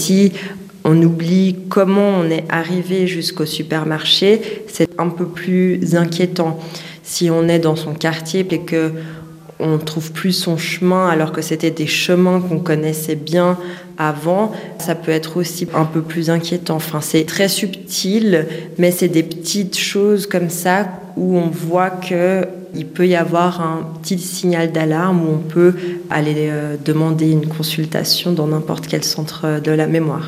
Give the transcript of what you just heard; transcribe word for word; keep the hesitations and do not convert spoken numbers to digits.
si on oublie comment on est arrivé jusqu'au supermarché, c'est un peu plus inquiétant. Si on est dans son quartier et que on ne trouve plus son chemin alors que c'était des chemins qu'on connaissait bien avant, ça peut être aussi un peu plus inquiétant. Enfin, c'est très subtil, mais c'est des petites choses comme ça où on voit qu'il peut y avoir un petit signal d'alarme où on peut aller euh, demander une consultation dans n'importe quel centre de la mémoire.